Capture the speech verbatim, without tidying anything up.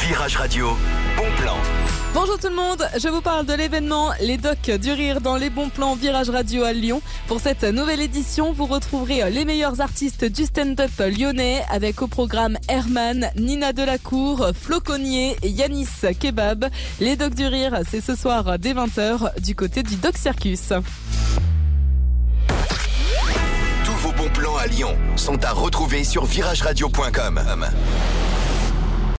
Virage Radio, bon plan. Bonjour tout le monde, je vous parle de l'événement Les Docs du Rire dans les bons plans Virage Radio à Lyon. Pour cette nouvelle édition, vous retrouverez les meilleurs artistes du stand-up lyonnais avec au programme Herman, Nina Delacour, Flo Cognier et Yanis Kebab. Les Docs du Rire, c'est ce soir dès vingt heures du côté du Doc Circus. Tous vos bons plans à Lyon sont à retrouver sur virage radio point com.